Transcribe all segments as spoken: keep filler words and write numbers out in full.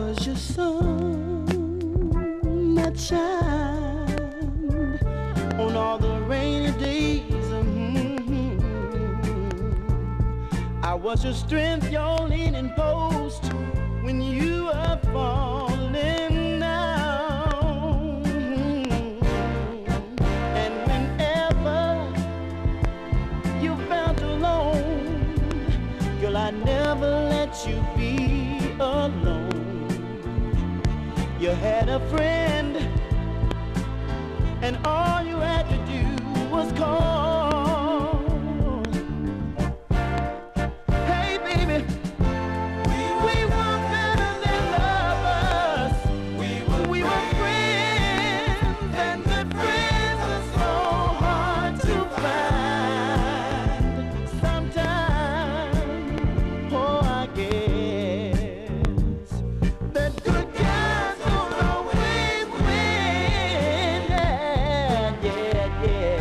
was your sun that shined on all the rainy days. Mm-hmm. I was your strength, your leaning post when you were falling down. Mm-hmm. And whenever you felt alone, girl, I never let you be alone. You had a friend, and all you had to do was call. Hey, baby, we, we were better than lovers. We were, we were friends, and good friends are so hard to find. Sometimes, oh, I guess that good guys don't always win. Yeah, yeah,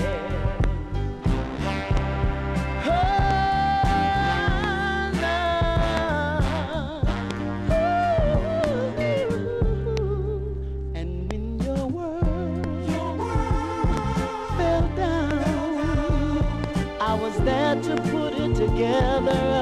yeah. Oh, love. And when your world, your world fell down, I was there to put it together